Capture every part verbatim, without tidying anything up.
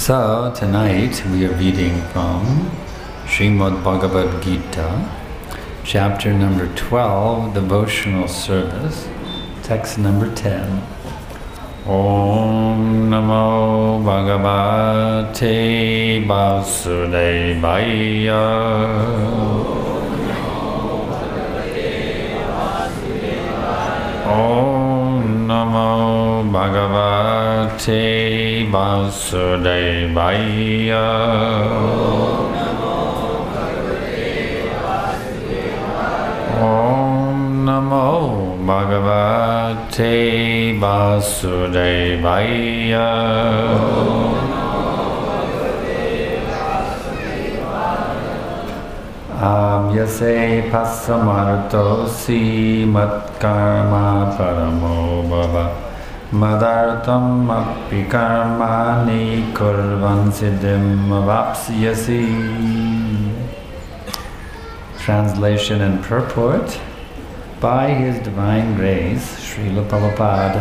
So tonight we are reading from Srimad Bhagavad Gita, chapter number twelve, Devotional Service, text number ten. Om Namo Bhagavate Vasudevaya. Om Namo Bhagavate Vasudevaya. Om Namo Bhagavate Vasudevaya. Amyase pasamartosi matkarma paramo bhava madartam api karmani kurvan siddhim avapsiyasi. Translation and purport. By His Divine Grace, Srila Prabhupada,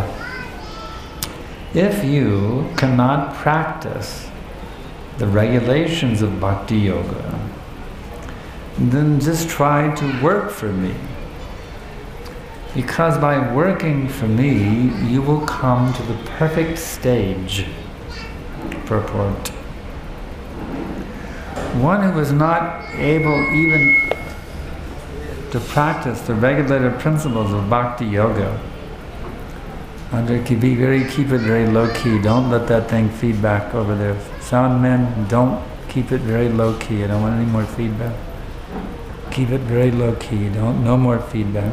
if you cannot practice the regulations of Bhakti Yoga, then just try to work for me. Because by working for me, you will come to the perfect stage. Purport. One who is not able even to practice the regulated principles of Bhakti Yoga, and be very, keep it very low key. Don't let that thing feedback over there. Sound men, don't keep it very low key. I don't want any more feedback. Keep it very low key. Don't, no more feedback.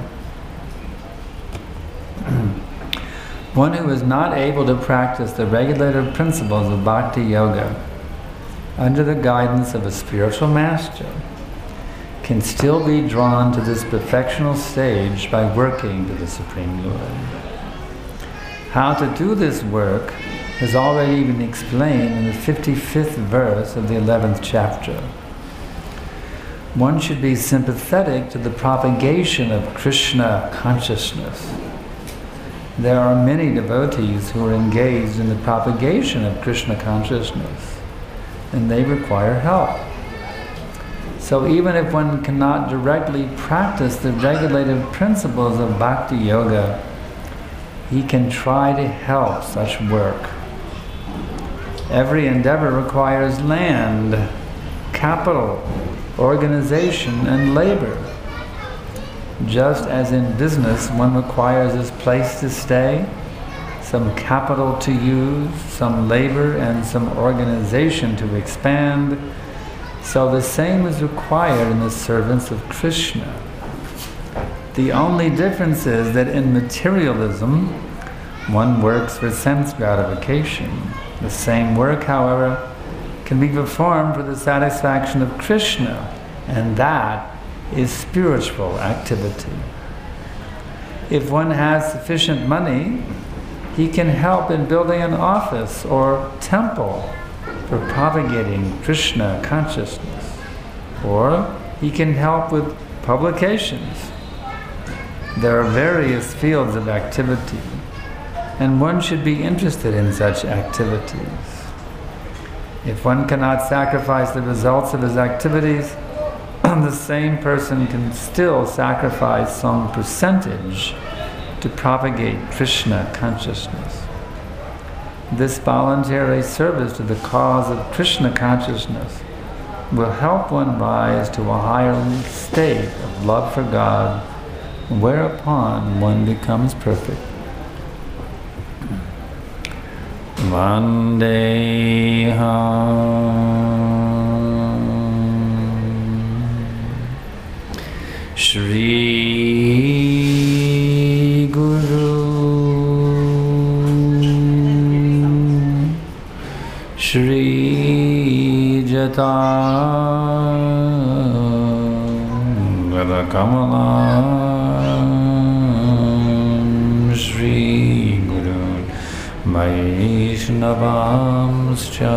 One who is not able to practice the regulated principles of Bhakti Yoga under the guidance of a spiritual master can still be drawn to this perfectional stage by working to the Supreme Lord. How to do this work has already been explained in the fifty-fifth verse of the eleventh chapter. One should be sympathetic to the propagation of Krishna consciousness. There are many devotees who are engaged in the propagation of Krishna consciousness, and they require help. So even if one cannot directly practice the regulated principles of Bhakti Yoga, he can try to help such work. Every endeavor requires land, capital, organization, and labor. Just as in business one requires a place to stay, some capital to use, some labor, and some organization to expand, so the same is required in the servants of Krishna. The only difference is that in materialism, one works for sense gratification. The same work, however, can be performed for the satisfaction of Krishna, and that is spiritual activity. If one has sufficient money, he can help in building an office or temple for propagating Krishna consciousness, or he can help with publications. There are various fields of activity, and one should be interested in such activities. If one cannot sacrifice the results of his activities, the same person can still sacrifice some percentage to propagate Krishna consciousness. This voluntary service to the cause of Krishna consciousness will help one rise to a higher state of love for God, whereupon one becomes perfect. Vandeham Shri Guru Shri Jata Gada Kamalam Shri Guru Vaishnavamscha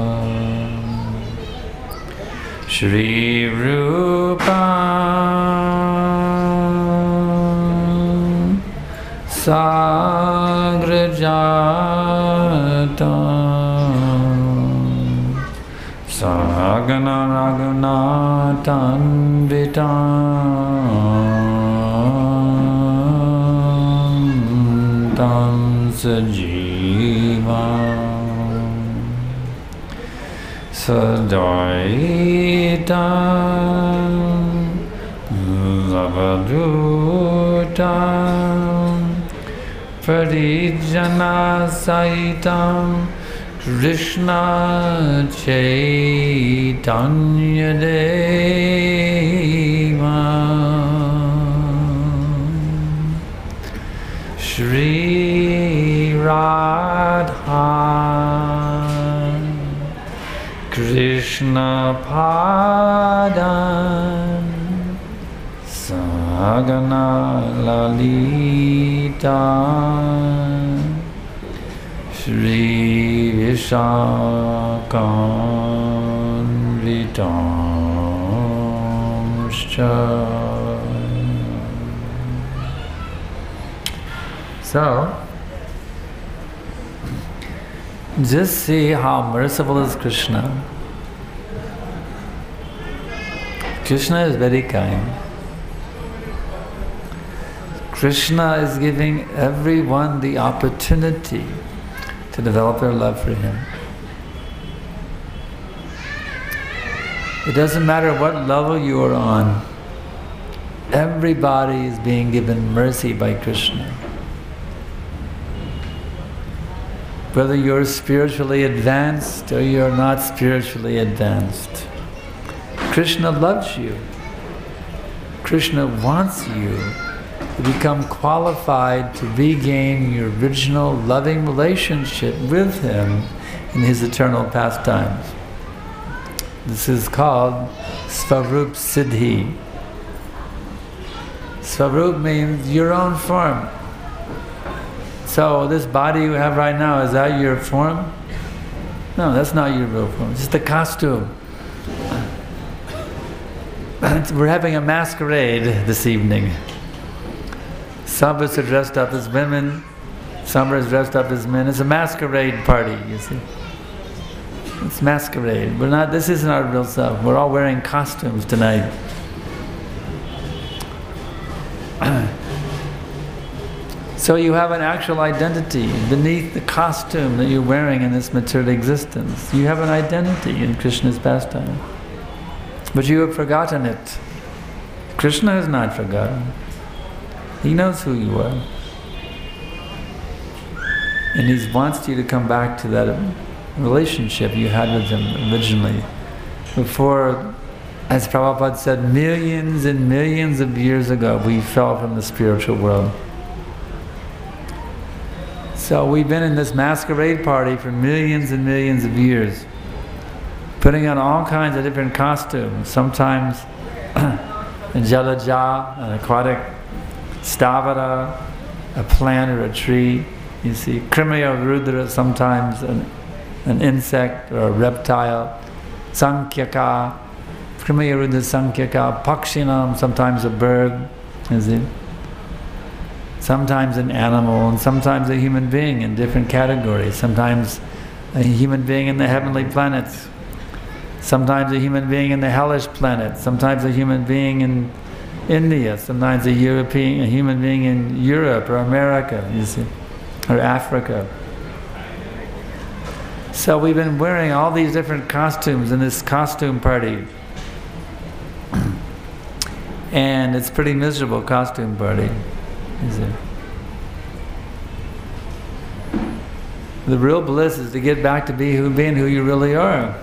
Shri Rupa Sagrajatam Sagana Raghunathan Vitam Tam Sajiva Sadaitam Lavadutam Parijana Saitam Krishna Chaitanya Deva Shri Radha Krishna Padan Sagana Lalita Shri Vishakanvitamscha. So, just see how merciful is Krishna. Krishna is very kind. Krishna is giving everyone the opportunity to develop their love for Him. It doesn't matter what level you are on, everybody is being given mercy by Krishna. Whether you're spiritually advanced or you're not spiritually advanced, Krishna loves you. Krishna wants you to become qualified to regain your original loving relationship with Him in His eternal pastimes. This is called Svarup Siddhi. Svarup means your own form. So this body you have right now, is that your form? No, that's not your real form. It's just a costume. We're having a masquerade this evening. Some of us are dressed up as women, some are dressed up as men. It's a masquerade party, you see. It's masquerade. We're not, this isn't our real self. We're all wearing costumes tonight. So you have an actual identity beneath the costume that you're wearing in this material existence. You have an identity in Krishna's pastime. But you have forgotten it. Krishna has not forgotten. He knows who you are. And He wants you to come back to that relationship you had with Him originally. Before, as Prabhupada said, millions and millions of years ago, we fell from the spiritual world. So we've been in this masquerade party for millions and millions of years, putting on all kinds of different costumes. Sometimes a jalaja, an aquatic stavara, a plant or a tree. You see, Krimaya Rudra, sometimes an, an insect or a reptile. Sankyaka, Krimaya Rudra Sankyaka, Pakshinam, sometimes a bird. You see. Sometimes an animal, and sometimes a human being in different categories. Sometimes a human being in the heavenly planets. Sometimes a human being in the hellish planet. Sometimes a human being in India. Sometimes a European, a human being in Europe or America, you see, or Africa. So we've been wearing all these different costumes in this costume party. And it's a pretty miserable costume party. Is it? The real bliss is to get back to be who, being who you really are.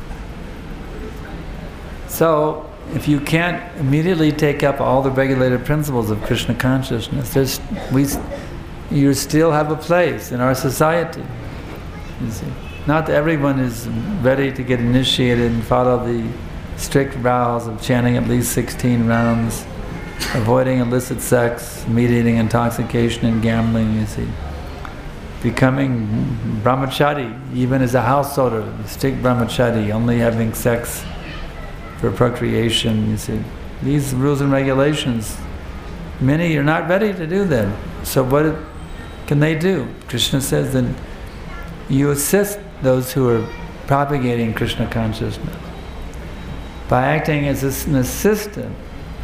So, if you can't immediately take up all the regulated principles of Krishna consciousness, there's, we, you still have a place in our society. You see, not that everyone is ready to get initiated and follow the strict vows of chanting at least sixteen rounds, avoiding illicit sex, meat-eating, intoxication, and gambling, you see. Becoming brahmachari, even as a householder, strict brahmachari, only having sex for procreation, you see. These rules and regulations, many are not ready to do them. So what can they do? Krishna says that you assist those who are propagating Krishna consciousness. By acting as an assistant,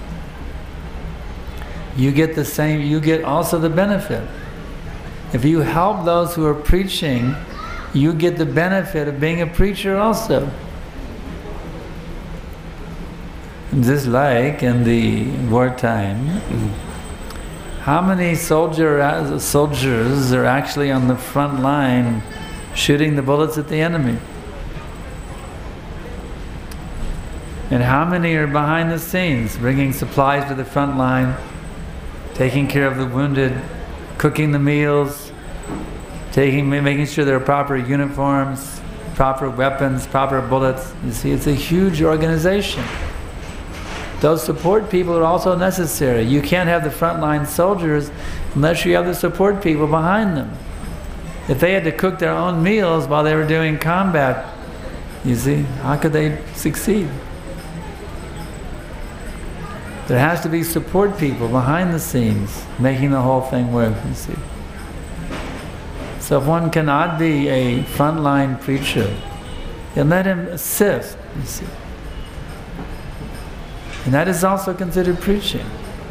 you get the same, you get also the benefit. If you help those who are preaching, you get the benefit of being a preacher also. Just like in the wartime, how many soldier, soldiers are actually on the front line shooting the bullets at the enemy? And how many are behind the scenes, bringing supplies to the front line, taking care of the wounded, cooking the meals, taking, making sure there are proper uniforms, proper weapons, proper bullets? You see, it's a huge organization. Those support people are also necessary. You can't have the frontline soldiers unless you have the support people behind them. If they had to cook their own meals while they were doing combat, you see, how could they succeed? There has to be support people behind the scenes, making the whole thing work, you see. So if one cannot be a frontline preacher, then let him assist, you see. And that is also considered preaching.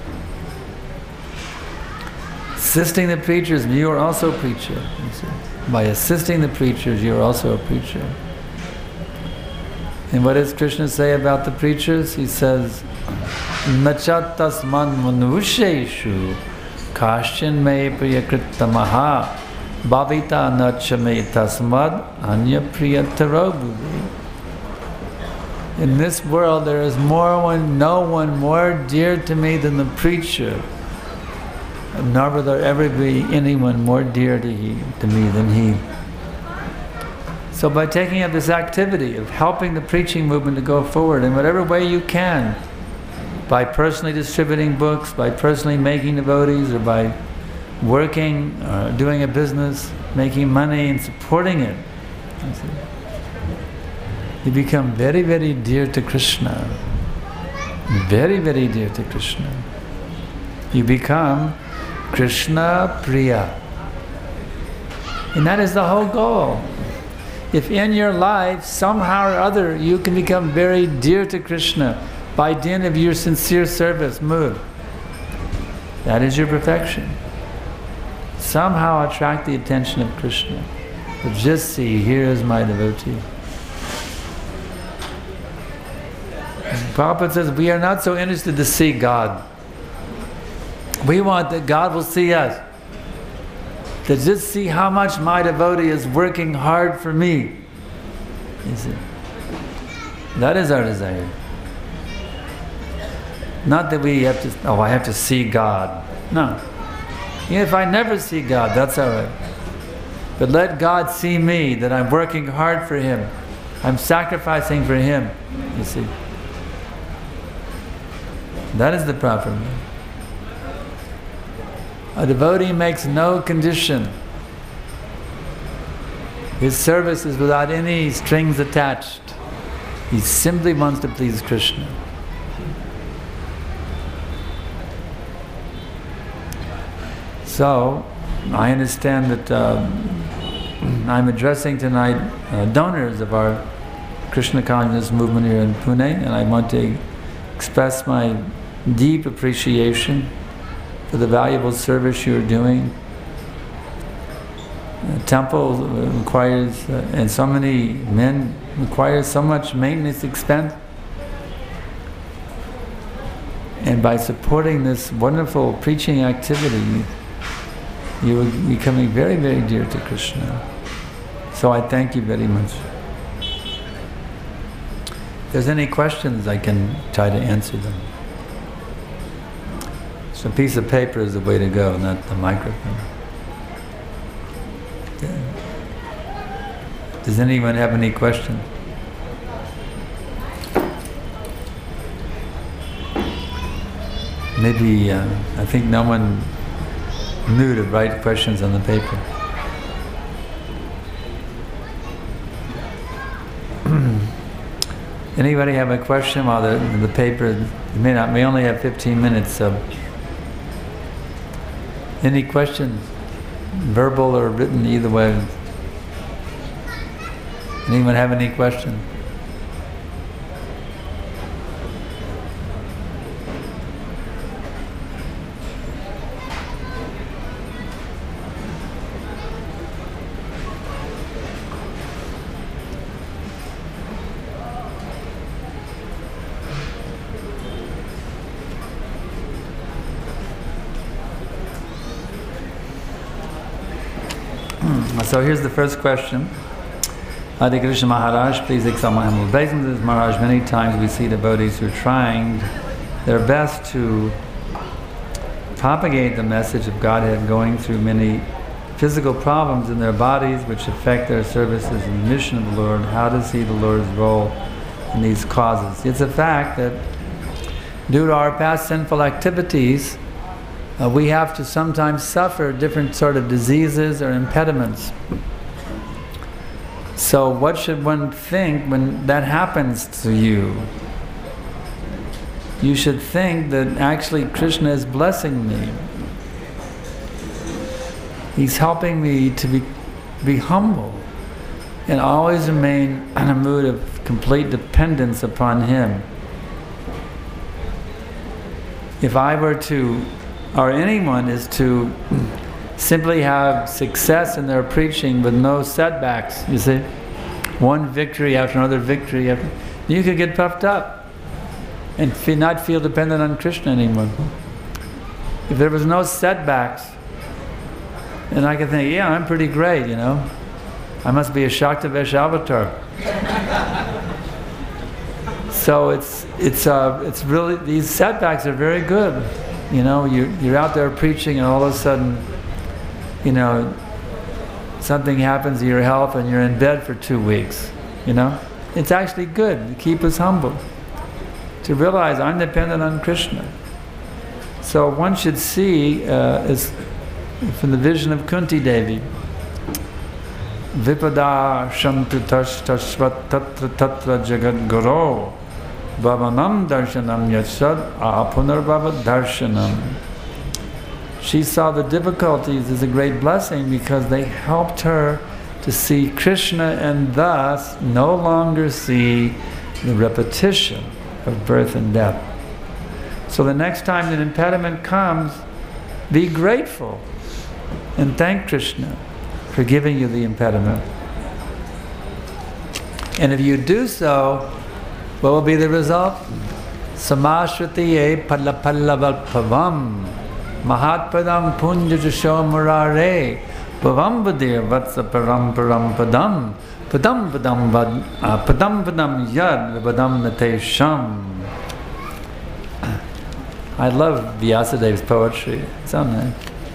Assisting the preachers, you are also a preacher. You see. By assisting the preachers, you are also a preacher. And what does Krishna say about the preachers? He says, Nacha tasman manusheshu kashchin me priyakritamaha bhavita nacha me tasmad anya priyataro bhuvi. In this world there is more one, no one more dear to me than the preacher. Nor will there ever be anyone more dear to, he, to me than he. So by taking up this activity of helping the preaching movement to go forward in whatever way you can, by personally distributing books, by personally making devotees, or by working, uh, doing a business, making money and supporting it, you become very, very dear to Krishna. Very, very dear to Krishna. You become Krishna Priya. And that is the whole goal. If in your life, somehow or other, you can become very dear to Krishna by dint of your sincere service, move, that is your perfection. Somehow attract the attention of Krishna. But just see, here is my devotee. Prabhupada says, we are not so interested to see God. We want that God will see us. To just see how much my devotee is working hard for me. You see? That is our desire. Not that we have to, oh, I have to see God. No. Even if I never see God, that's all right. But let God see me, that I'm working hard for Him. I'm sacrificing for Him, you see. That is the proper way. A devotee makes no condition. His service is without any strings attached. He simply wants to please Krishna. So, I understand that um, I'm addressing tonight uh, donors of our Krishna consciousness movement here in Pune, and I want to express my deep appreciation for the valuable service you're doing. The temple requires, uh, and so many men require so much maintenance expense. And by supporting this wonderful preaching activity, you are becoming very, very dear to Krishna. So I thank you very much. If there's any questions, I can try to answer them. So a piece of paper is the way to go, not the microphone. Yeah. Does anyone have any questions? Maybe, uh, I think no one knew to write questions on the paper. Anybody have a question while the, the paper, you may not, may only have fifteen minutes, so. Any questions? Verbal or written, either way. Anyone have any questions? So here's the first question. Hare Krishna Maharaj, please accept my humble obeisances. Maharaj, many times we see devotees who are trying their best to propagate the message of Godhead, going through many physical problems in their bodies which affect their services and the mission of the Lord. How to see the Lord's role in these causes? It's a fact that due to our past sinful activities, Uh, we have to sometimes suffer different sort of diseases or impediments. So what should one think when that happens to you? You should think that actually Krishna is blessing me. He's helping me to be, be humble and always remain in a mood of complete dependence upon Him. If I were to, or anyone is to simply have success in their preaching with no setbacks, you see, one victory after another victory, after, you could get puffed up and feel, not feel dependent on Krishna anymore. If there was no setbacks, then I could think, yeah, I'm pretty great, you know. I must be a Shaktavesh avatar. So it's it's uh it's really, these setbacks are very good. You know, you're, you're out there preaching and all of a sudden, you know, something happens to your health and you're in bed for two weeks, you know. It's actually good to keep us humble, to realize I'm dependent on Krishna. So one should see, uh, is from the vision of Kunti Devi, Vipada shantu tash tashvat tatra tatra jagat guru Bhavanam darshanam yachad apunarbhava darshanam. She saw the difficulties as a great blessing because they helped her to see Krishna and thus no longer see the repetition of birth and death. So the next time an impediment comes, be grateful and thank Krishna for giving you the impediment. And if you do so, what will be the result? Samashvatiye pallapallavapavam mahatpadam punjajasho murare pavam vadir vatsa param param padam padam padam vad padam padam yad padam nate sham. I love Vyasadev's poetry. It's so nice.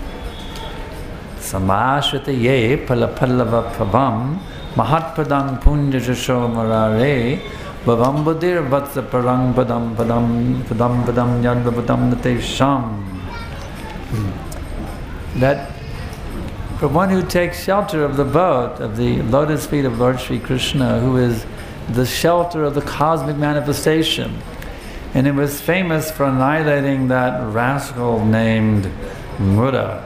Samashvatiye pallapallavapavam mahatpadam punjajasho murare Bhavam Buddhir Vatsa Parang Padam Padam Padam Padam Yad Padam Nate Sham. That for one who takes shelter of the boat, of the lotus feet of Lord Sri Krishna, who is the shelter of the cosmic manifestation, and it was famous for annihilating that rascal named Muda.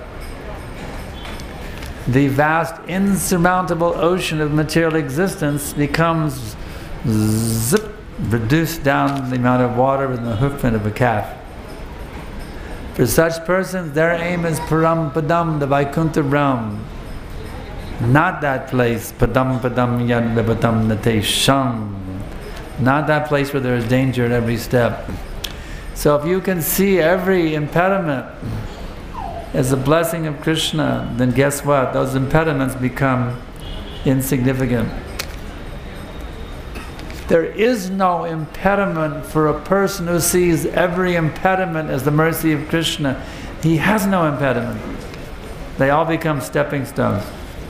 The vast insurmountable ocean of material existence becomes zip, reduced down the amount of water in the hoofprint of a calf. For such persons, their aim is Param Padam, the Vaikuntha realm. Not that place, Padam Padam Yad Padam Nate Sham. Not that place where there is danger at every step. So if you can see every impediment as a blessing of Krishna, then guess what? Those impediments become insignificant. There is no impediment for a person who sees every impediment as the mercy of Krishna. He has no impediment. They all become stepping stones.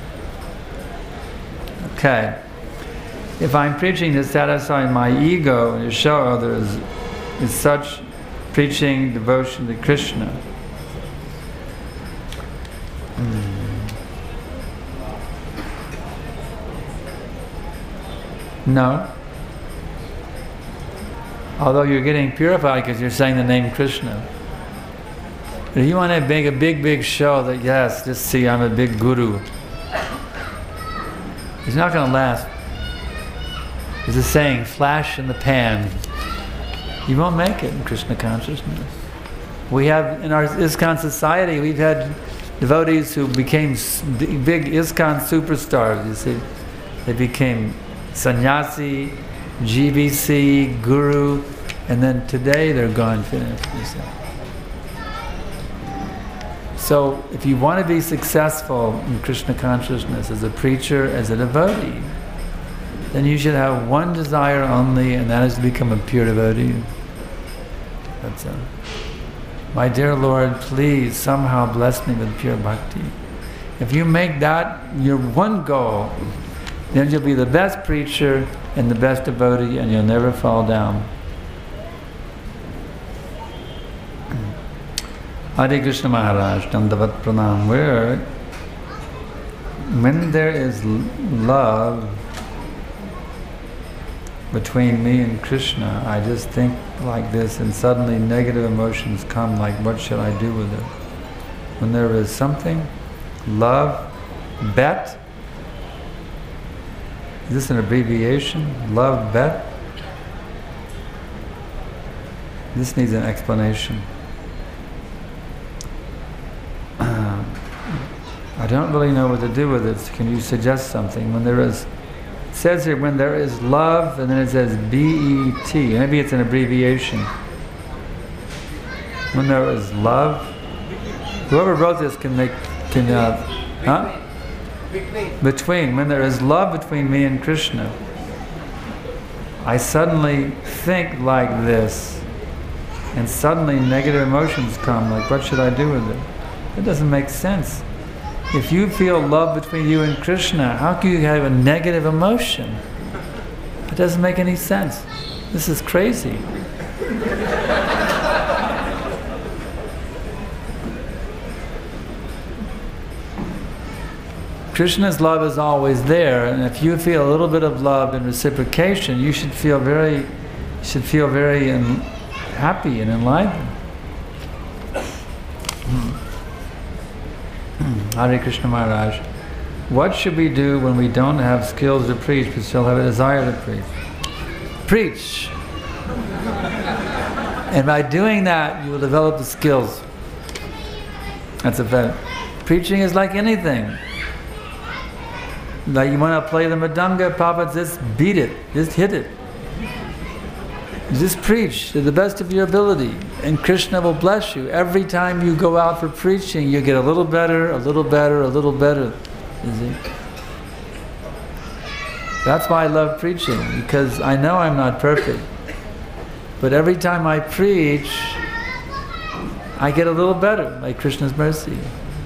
Okay. If I'm preaching to satisfy my ego and to show others, is such preaching devotion to Krishna? Hmm. No. Although you're getting purified because you're saying the name Krishna. But if you want to make a big, big show that, yes, just see I'm a big guru, it's not going to last. There's a saying, flash in the pan. You won't make it in Krishna consciousness. We have, in our ISKCON society, we've had devotees who became big ISKCON superstars, you see. They became sannyasi, G B C, guru, and then today they're gone finished, you see. So if you want to be successful in Krishna consciousness as a preacher, as a devotee, then you should have one desire only, and that is to become a pure devotee. That's it. My dear Lord, please somehow bless me with pure bhakti. If you make that your one goal, then you'll be the best preacher and the best devotee, and you'll never fall down. Hare Krishna Maharaj, Dandavat Pranam. Where, when there is love between me and Krishna, I just think like this, and suddenly negative emotions come, like what should I do with it? When there is something, love, bet, is this an abbreviation? Love, bet? This needs an explanation. Uh, I don't really know what to do with it. Can you suggest something? When there is, it says here, when there is love, and then it says B E T. Maybe it's an abbreviation. When there is love, whoever wrote this can make, can, uh, huh? Between. Between. When there is love between me and Krishna, I suddenly think like this, and suddenly negative emotions come, like what should I do with it? It doesn't make sense. If you feel love between you and Krishna, how can you have a negative emotion? It doesn't make any sense. This is crazy. Krishna's love is always there, and if you feel a little bit of love and reciprocation, you should feel very, should feel very en- happy and enlivened. Hare Krishna Maharaj, what should we do when we don't have skills to preach but still have a desire to preach? Preach! And by doing that, you will develop the skills. That's a fact. Preaching is like anything. Like you want to play the mridanga, Papa, just beat it, just hit it. Just preach to the best of your ability, and Krishna will bless you. Every time you go out for preaching, you get a little better, a little better, a little better. You see? That's why I love preaching, because I know I'm not perfect. But every time I preach, I get a little better by Krishna's mercy.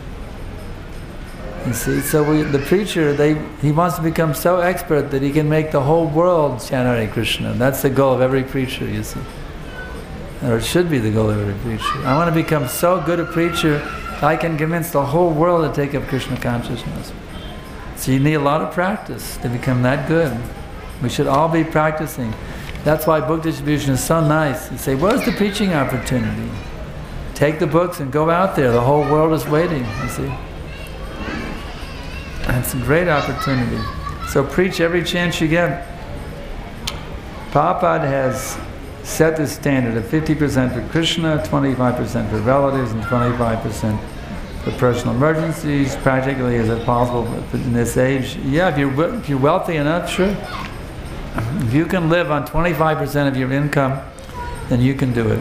You see, so we, the preacher, they, he wants to become so expert that he can make the whole world chant Hare Krishna. That's the goal of every preacher, you see. Or it should be the goal of every preacher. I want to become so good a preacher that I can convince the whole world to take up Krishna consciousness. So you need a lot of practice to become that good. We should all be practicing. That's why book distribution is so nice. You say, where's the preaching opportunity? Take the books and go out there. The whole world is waiting, you see. It's a great opportunity. So preach every chance you get. Prabhupada has set the standard of fifty percent for Krishna, twenty-five percent for relatives, and twenty-five percent for personal emergencies. Practically, is it possible in this age? Yeah, if you're, if you're wealthy enough, sure. If you can live on twenty-five percent of your income, then you can do it.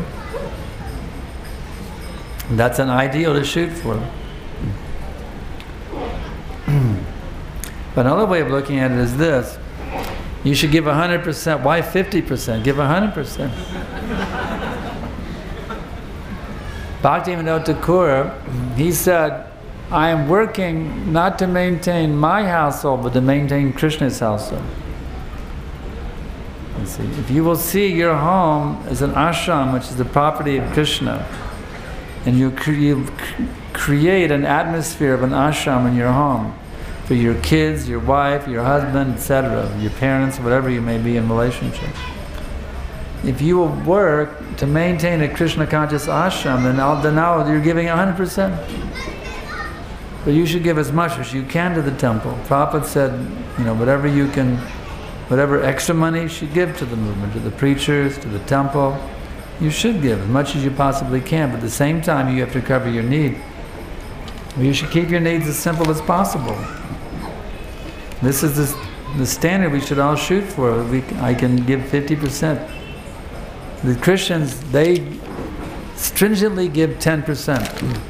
That's an ideal to shoot for. But another way of looking at it is this. You should give one hundred percent. Why fifty percent? Give one hundred percent. Bhaktivinoda Thakur, he said, I am working not to maintain my household, but to maintain Krishna's household. You see, if you will see your home as an ashram, which is the property of Krishna, and you, cre- you create an atmosphere of an ashram in your home, for your kids, your wife, your husband, et cetera, your parents, whatever you may be in relationship. If you will work to maintain a Krishna conscious ashram, then now, then now you're giving one hundred percent. But you should give as much as you can to the temple. Prabhupada said, you know, whatever you can, Whatever extra money you should give to the movement, to the preachers, to the temple, you should give as much as you possibly can, but at the same time you have to cover your need. You should keep your needs as simple as possible. This is the, the standard we should all shoot for. We, I can give fifty percent. The Christians, they stringently give ten percent.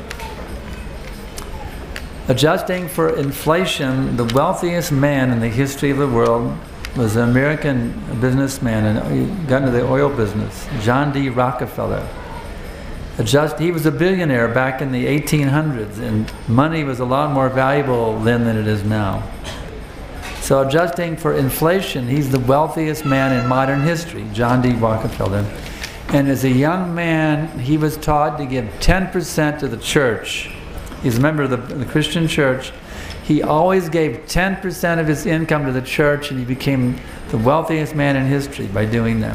Adjusting for inflation, the wealthiest man in the history of the world was an American businessman, and he got into the oil business, John D. Rockefeller. Adjust, he was a billionaire back in the eighteen hundreds, and money was a lot more valuable then than it is now. So adjusting for inflation, he's the wealthiest man in modern history, John D. Rockefeller. And as a young man, he was taught to give ten percent to the church. He's a member of the, the Christian church. He always gave ten percent of his income to the church, and he became the wealthiest man in history by doing that.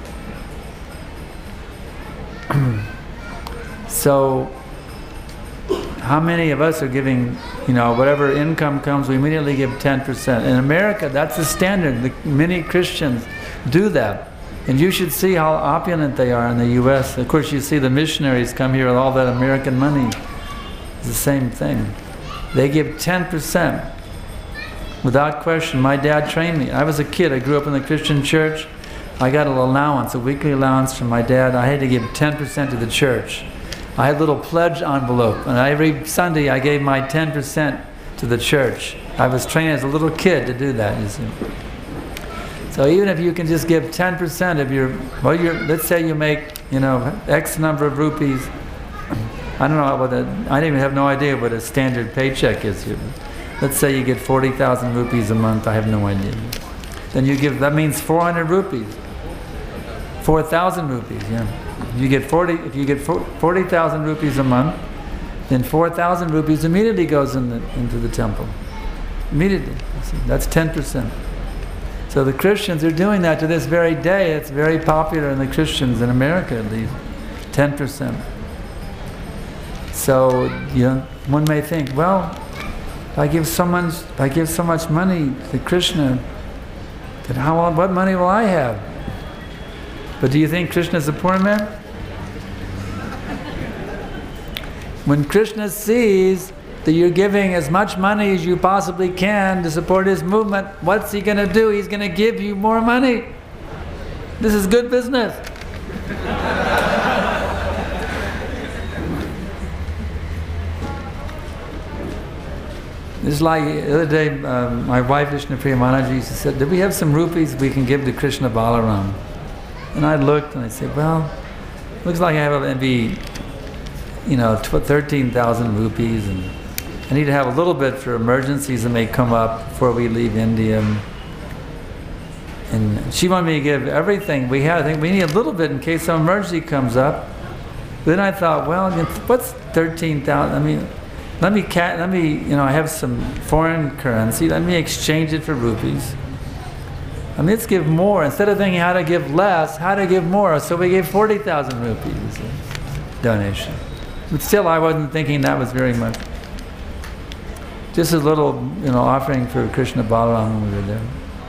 So, how many of us are giving, you know, whatever income comes, we immediately give ten percent. In America, that's the standard. The, many Christians do that. And you should see how opulent they are in the U S Of course, you see the missionaries come here with all that American money. It's the same thing. They give ten percent. Without question. My dad trained me. I was a kid. I grew up in the Christian church. I got an allowance, a weekly allowance from my dad. I had to give ten percent to the church. I had a little pledge envelope, and every Sunday I gave my ten percent to the church. I was trained as a little kid to do that, you see. So even if you can just give ten percent of your, well, your, let's say you make, you know, X number of rupees. I don't know what a, I even have no idea what a standard paycheck is here. Let's say you get forty thousand rupees a month. I have no idea. Then you give, that means four hundred rupees. four thousand rupees, yeah. You get forty, if you get forty thousand rupees a month, then four thousand rupees immediately goes in the, into the temple. Immediately. That's ten percent. So the Christians are doing that to this very day. It's very popular in the Christians, in America at least. ten percent. So, you know, one may think, well, if I give so much, if I give so much money to Krishna, then how, what money will I have? But do you think Krishna is a poor man? When Krishna sees that you're giving as much money as you possibly can to support his movement, what's he going to do? He's going to give you more money. This is good business. It's like the other day, um, my wife Vishnupriya Manaji said, "Did we have some rupees we can give to Krishna Balaram?" And I looked and I said, "Well, looks like I have maybe, you know, thirteen thousand rupees, and I need to have a little bit for emergencies that may come up before we leave India." And she wanted me to give everything we had. I think we need a little bit in case some emergency comes up. Then I thought, well, what's thirteen thousand? I mean, let me, let me, you know, I have some foreign currency. Let me exchange it for rupees. I mean, let's give more. Instead of thinking how to give less, how to give more. So we gave forty thousand rupees donation. But still, I wasn't thinking that was very much. Just a little, you know, offering for Krishna Balaram when we were there.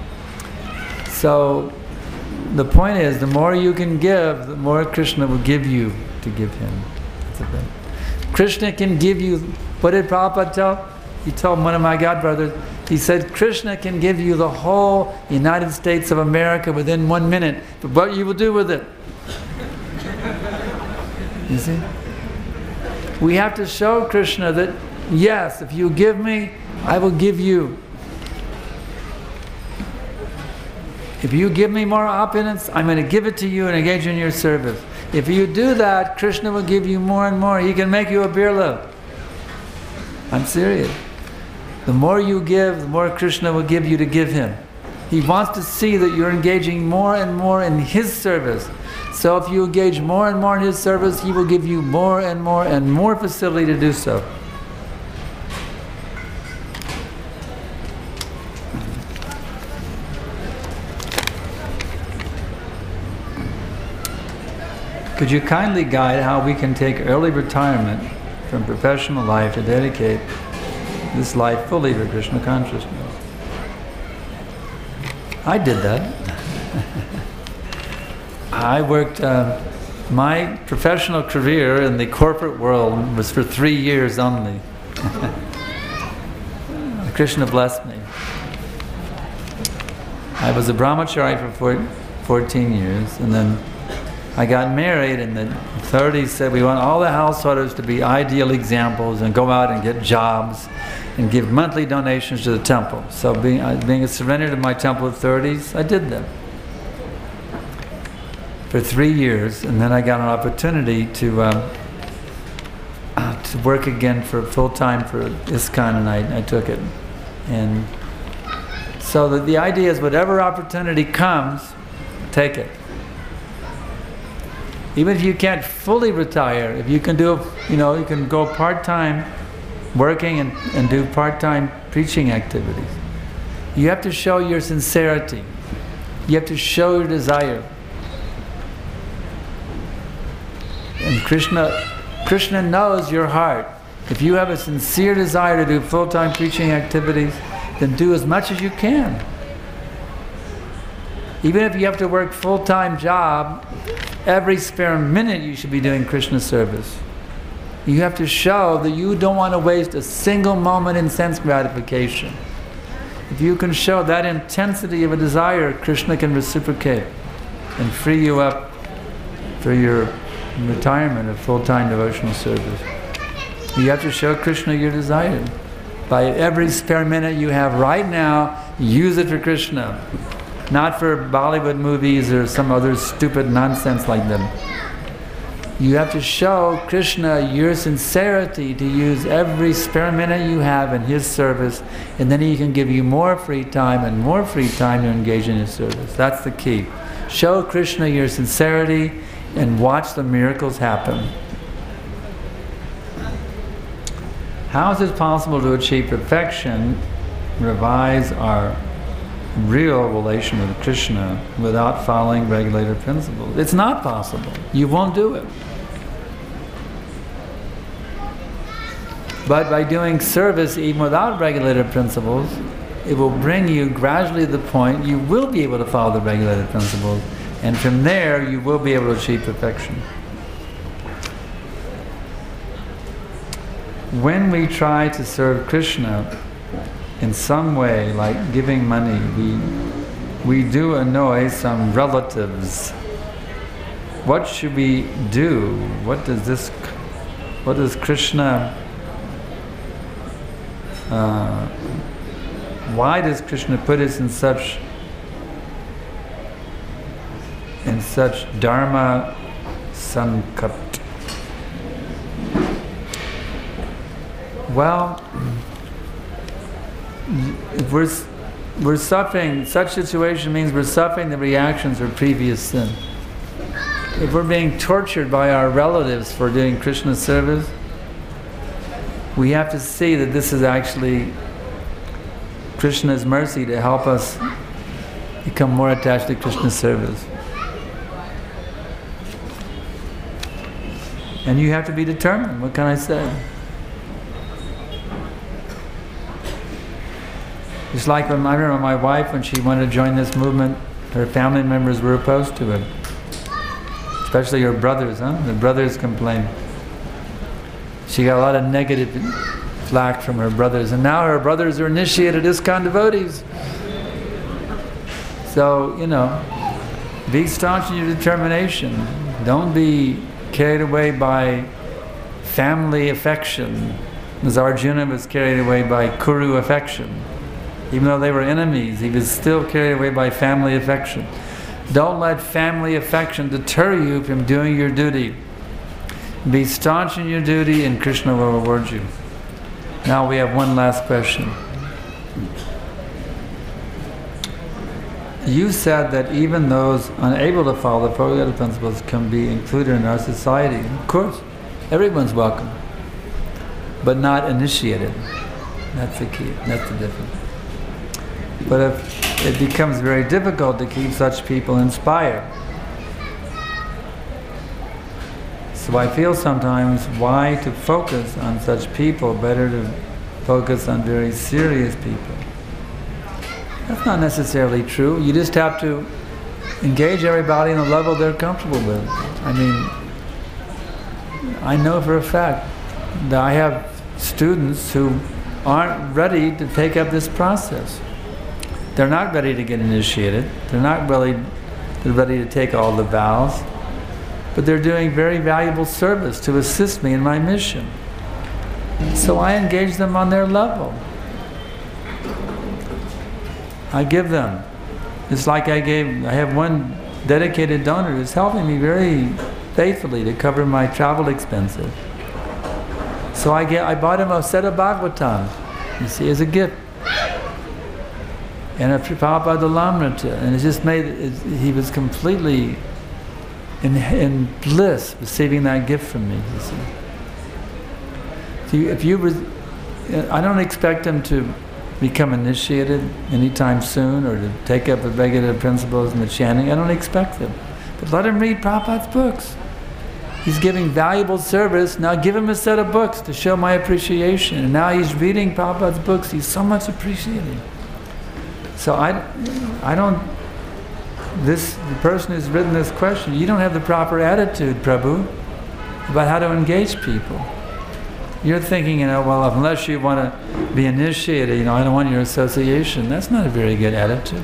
So the point is, the more you can give, the more Krishna will give you to give him. That's the thing. Krishna can give you, what did Prabhupada tell? He told one of my godbrothers, he said, Krishna can give you the whole United States of America within one minute, but what you will do with it? You see? We have to show Krishna that, yes, if you give me, I will give you. If you give me more opulence, I'm going to give it to you and engage in your service. If you do that, Krishna will give you more and more. He can make you a birla. I'm serious. The more you give, the more Krishna will give you to give him. He wants to see that you're engaging more and more in his service. So if you engage more and more in his service, he will give you more and more and more facility to do so. Could you kindly guide how we can take early retirement from professional life to dedicate this life fully to Krishna consciousness? I did that. I worked, uh, my professional career in the corporate world was for three years only. Krishna blessed me. I was a brahmachari for fourteen years, and then I got married, and the authorities said we want all the householders to be ideal examples and go out and get jobs and give monthly donations to the temple. So being, uh, being a surrender to my temple authorities, I did them for three years, and then I got an opportunity to um, uh, to work again for full-time for ISKCON, and I, I took it. And so the, the idea is whatever opportunity comes, take it. Even if you can't fully retire, if you can do, you know, you can go part-time working and, and do part-time preaching activities. You have to show your sincerity. You have to show your desire. And Krishna, Krishna knows your heart. If you have a sincere desire to do full-time preaching activities, then do as much as you can. Even if you have to work full-time job, every spare minute you should be doing Krishna service. You have to show that you don't want to waste a single moment in sense gratification. If you can show that intensity of a desire, Krishna can reciprocate and free you up for your retirement of full-time devotional service. You have to show Krishna your desire. By every spare minute you have right now, use it for Krishna. Not for Bollywood movies or some other stupid nonsense like them. You have to show Krishna your sincerity to use every spare minute you have in His service, and then He can give you more free time and more free time to engage in His service. That's the key. Show Krishna your sincerity and watch the miracles happen. How is it possible to achieve perfection, revise our real relation with Krishna without following regulated principles? It's not possible. You won't do it. But by doing service even without regulated principles, it will bring you gradually to the point you will be able to follow the regulated principles, and from there you will be able to achieve perfection. When we try to serve Krishna in some way, like giving money, we we do annoy some relatives. What should we do? What does this? What does Krishna? Uh, why does Krishna put us in such in such dharma sankat? Well, if we're, we're suffering, such situation means we're suffering the reactions of previous sin. If we're being tortured by our relatives for doing Krishna service, we have to see that this is actually Krishna's mercy to help us become more attached to Krishna's service. And you have to be determined. What can I say? It's like when I remember my wife, when she wanted to join this movement, her family members were opposed to it. Especially her brothers, huh? The brothers complained. She got a lot of negative flack from her brothers, and now her brothers are initiated ISKCON devotees. So, you know, be staunch in your determination. Don't be carried away by family affection, as Arjuna was carried away by Kuru affection. Even though they were enemies, he was still carried away by family affection. Don't let family affection deter you from doing your duty. Be staunch in your duty and Krishna will reward you. Now we have one last question. You said that even those unable to follow the Four Principles can be included in our society. Of course, everyone's welcome, but not initiated. That's the key, that's the difference. But if it becomes very difficult to keep such people inspired. So I feel sometimes why to focus on such people, better to focus on very serious people. That's not necessarily true. You just have to engage everybody on the level they're comfortable with. I mean, I know for a fact that I have students who aren't ready to take up this process. They're not ready to get initiated. They're not really they're ready to take all the vows. But they're doing very valuable service to assist me in my mission. So I engage them on their level. I give them. It's like I gave, I have one dedicated donor who's helping me very faithfully to cover my travel expenses. So I get, I bought him a set of Bhagavatam, you see, as a gift. And a Prabhupada Lamrita, and it just made, it, he was completely in, in bliss receiving that gift from me, you see. So you, if you, re, I don't expect him to become initiated anytime soon or to take up the regular principles and the chanting. I don't expect them. But let him read Prabhupada's books. He's giving valuable service. Now give him a set of books to show my appreciation. And now he's reading Prabhupada's books. He's so much appreciated. So I, I don't, this, the person who's written this question, you don't have the proper attitude, Prabhu, about how to engage people. You're thinking, you know, well, unless you want to be initiated, you know, I don't want your association. That's not a very good attitude.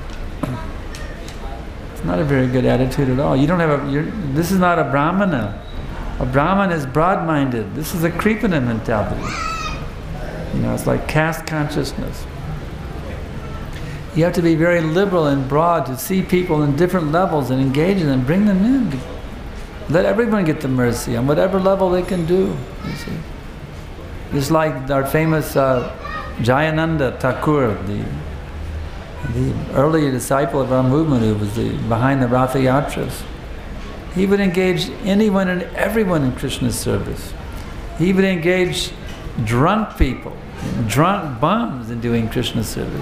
It's not a very good attitude at all. You don't have a, you're, this is not a Brahmana. A Brahman is broad-minded. This is a Kripana mentality. You know, it's like caste consciousness. You have to be very liberal and broad to see people in different levels and engage them, bring them in. Let everyone get the mercy on whatever level they can do, you see. It's like our famous uh, Jayananda Thakur, the, the early disciple of our movement who was the, behind the Ratha Yatras. He would engage anyone and everyone in Krishna's service. He would engage drunk people, drunk bums in doing Krishna's service.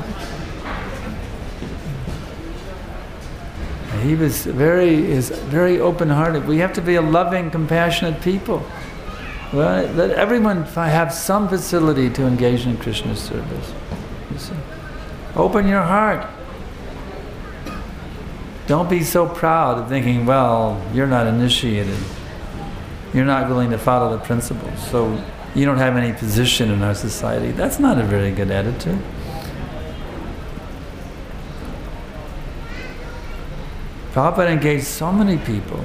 He was very, is very open-hearted. We have to be a loving, compassionate people. Well, let everyone have some facility to engage in Krishna's service. You see? Open your heart. Don't be so proud of thinking, well, you're not initiated. You're not willing to follow the principles, so you don't have any position in our society. That's not a very good attitude. Prabhupada engaged so many people.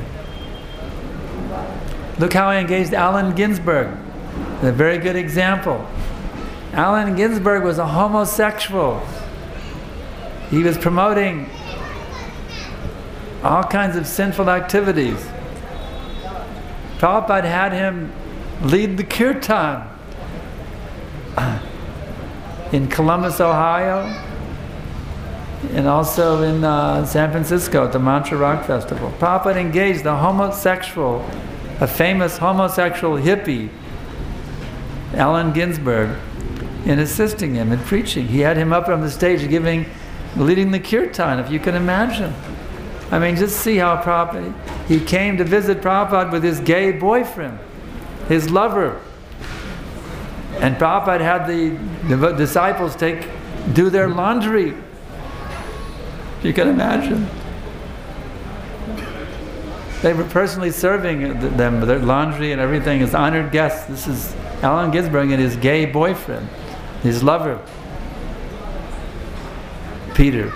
Look how he engaged Allen Ginsberg. A very good example. Allen Ginsberg was a homosexual. He was promoting all kinds of sinful activities. Prabhupada had him lead the kirtan in Columbus, Ohio, and also in uh, San Francisco at the Mantra Rock Festival. Prabhupada engaged the homosexual, a famous homosexual hippie, Allen Ginsberg, in assisting him in preaching. He had him up on the stage giving, leading the kirtan, if you can imagine. I mean, just see how Prabhupada, he came to visit Prabhupada with his gay boyfriend, his lover. And Prabhupada had the, the disciples take, do their laundry. You can imagine. They were personally serving them, their laundry and everything as honored guests. This is Allen Ginsberg and his gay boyfriend, his lover, Peter.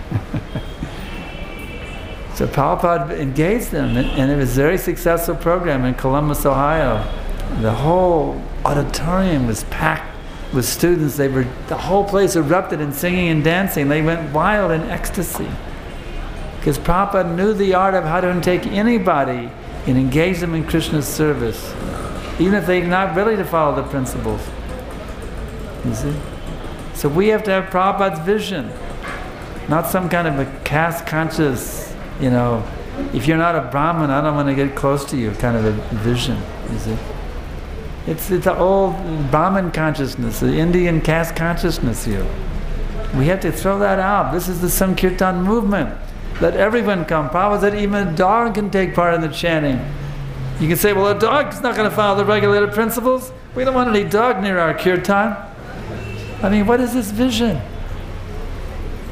So Prabhupada engaged them, and, and it was a very successful program in Columbus, Ohio. The whole auditorium was packed with students. They were, the whole place erupted in singing and dancing. They went wild in ecstasy. Because Prabhupada knew the art of how to take anybody and engage them in Krishna's service, even if they're not ready to follow the principles. You see? So we have to have Prabhupada's vision, not some kind of a caste conscious, you know, if you're not a Brahmin, I don't want to get close to you kind of a vision, you see? It's, it's the old Brahmin consciousness, the Indian caste consciousness here. We have to throw that out. This is the Sankirtan movement. Let everyone come. Prabhupada said even a dog can take part in the chanting. You can say, well, a dog's not going to follow the regulated principles. We don't want any dog near our kirtan. I mean, what is this vision?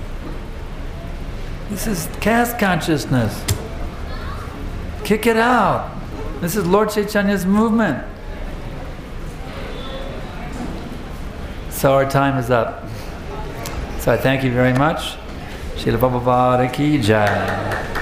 This is caste consciousness. Kick it out. This is Lord Chaitanya's movement. So our time is up. So I thank you very much. Srila Prabhupada Ki Jai.